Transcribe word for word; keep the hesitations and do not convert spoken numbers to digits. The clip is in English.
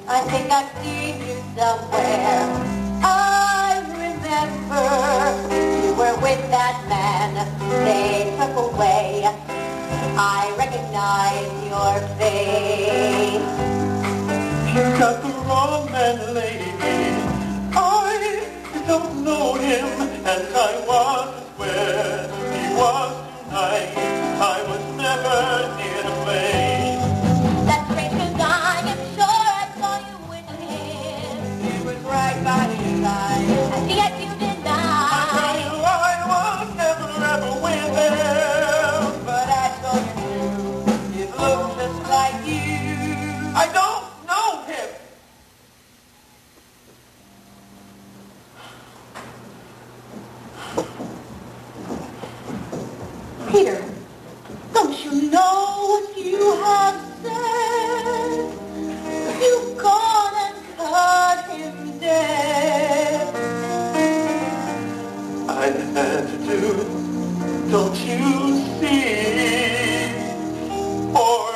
I think I've seen you somewhere. I remember you were with that man they took away. I recognize your face. You got the wrong man, lady. I don't know him, and I wasn't where he was tonight. I was never near the place. That's great, 'cause I am sure I saw you with him. He was right by your side, and yet you deny. I tell you, I was never ever with him. But I told you, it looks just like you. I don't know him. Peter, don't you know what you have said? You've gone and cut him dead. I had to do, don't you see? Or